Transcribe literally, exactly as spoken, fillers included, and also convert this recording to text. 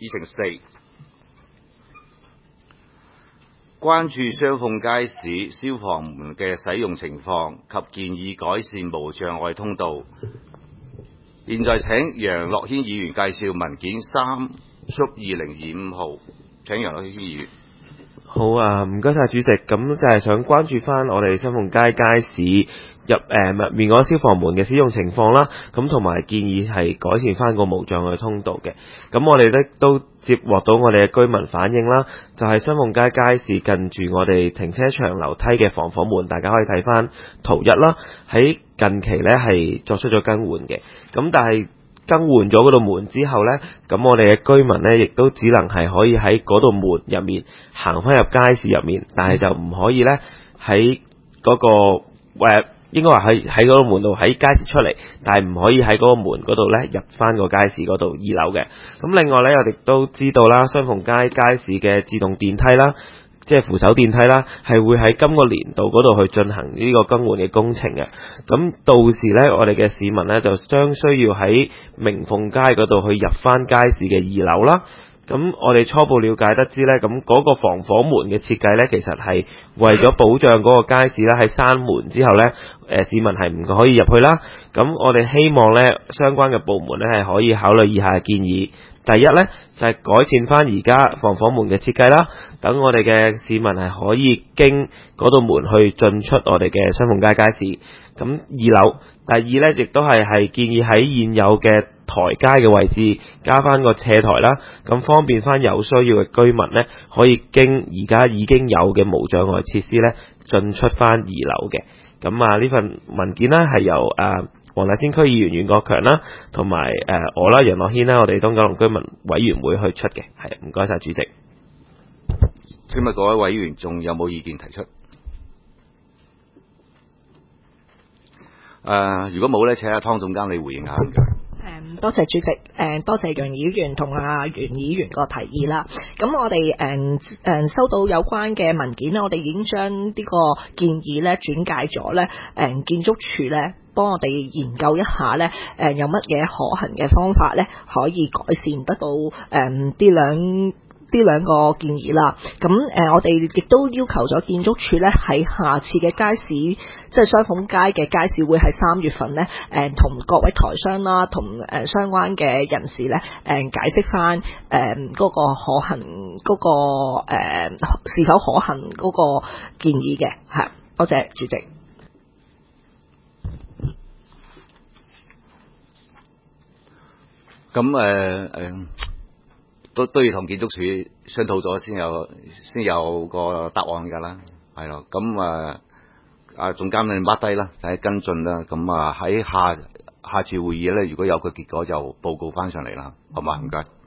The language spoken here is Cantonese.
議程四，關注雙鳳街市消防門嘅使用情況及建議改善無障礙通道。現在請楊樂軒議員介紹文件三速二零二五號。請楊樂軒議員。 好啊，唔該晒主席。咁就係想關注翻我哋雙鳳街街市入誒入面嗰個消防門嘅使用情況啦，咁同埋建議係改善翻個無障礙通道嘅。咁我哋咧都接獲到我哋嘅居民反映啦，就係雙鳳街街市近住我哋停車場樓梯嘅防火門，大家可以睇翻圖一啦。喺近期咧係作出咗更換嘅，咁但係更換咗嗰道門之後呢，咁我哋嘅居民呢亦都只能係可以喺嗰道門入面行返入街市入面，但係就唔可以呢喺嗰、嗰個誒，應該話喺喺嗰個門度喺街市出嚟，但係唔可以喺嗰個門嗰度呢入返個街市嗰度二樓嘅。咁另外呢，我哋都知道啦，雙鳳街街市嘅自動電梯啦，即係扶手電梯啦，係會喺今個年度嗰度去進行呢個更換嘅工程嘅。咁到時呢，我哋嘅市民呢，就將需要喺明鳳街嗰度去入翻街市嘅二樓啦。咁我哋初步了解得知呢，咁嗰個防火門嘅設計呢，其實係為咗保障嗰個街市呢，喺閂門之後呢，誒市民係唔可以入去啦。咁我哋希望呢，相關嘅部門呢，係可以考慮以下嘅建議。第一呢，就係、是、改善翻而家防火門嘅設計啦，等我哋嘅市民係可以經嗰道門去進出我哋嘅雙鳳街街市。咁二樓，第二呢，亦都係係建議喺現有嘅台階嘅位置加翻個斜台啦，咁方便翻有需要嘅居民呢，可以經而家已經有嘅無障礙設施呢進出翻二樓嘅。咁啊呢份文件呢，係由誒、呃黃大仙區議員袁國強啦，同埋誒我啦，楊樂軒啦，我哋東九龍居民委員會去出嘅，係唔該晒主席。 今日各位委員仲有冇意見提出？誒、呃，如果冇咧，請阿湯總監你回應下。 誒，多謝主席，誒，多謝楊議員同阿袁議員個提議啦。咁我哋誒誒收到有關嘅文件咧，我哋已經將呢個建議咧轉介咗咧，誒建築署咧幫我哋研究一下咧，誒有乜嘢可行嘅方法咧，可以改善得到誒啲兩。呢兩個建議啦，咁誒、呃，我哋亦都要求咗建築署咧喺下次嘅街市，即係雙鳳街嘅街市會喺三月份咧，誒、呃、同各位台商啦，同誒、呃、相關嘅人士咧，誒、呃、解釋翻誒嗰個可行嗰、那個、呃、是否可行嗰個建議嘅，係多謝主席。 咁誒誒。都都要同建築署商討咗先有先有個答案㗎啦，係咯。咁啊，啊總監你 mark 低啦，睇跟進啦。咁啊喺下下次會議咧，如果有個結果就報告翻上嚟啦，好嘛？唔該。